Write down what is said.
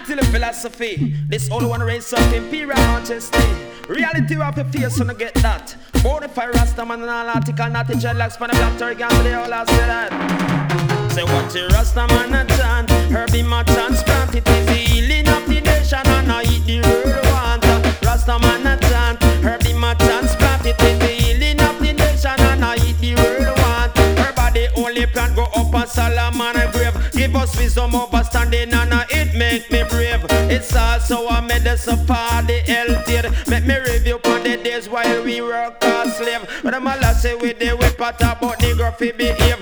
Still a philosophy. This all one race up imperial majesty. Reality of your face when I get that. Bonify Rastaman and all article, not in dreadlocks, but I'm not turgan, they all have said that. Say what the Rastaman a chant, Herbie my transplant, it is the healing of the nation, and I eat the world want. Rastaman a chant, Herbie my transplant, it is the healing of the nation, and I eat the world want. Her body only plant go up on Solomon and grave. Give us wisdom overstanding, and it make me brave. It's also a medicine for the healthy. Make me review on the days while we work as slave. But I'm a lassie with the whip at about the gruffy behave.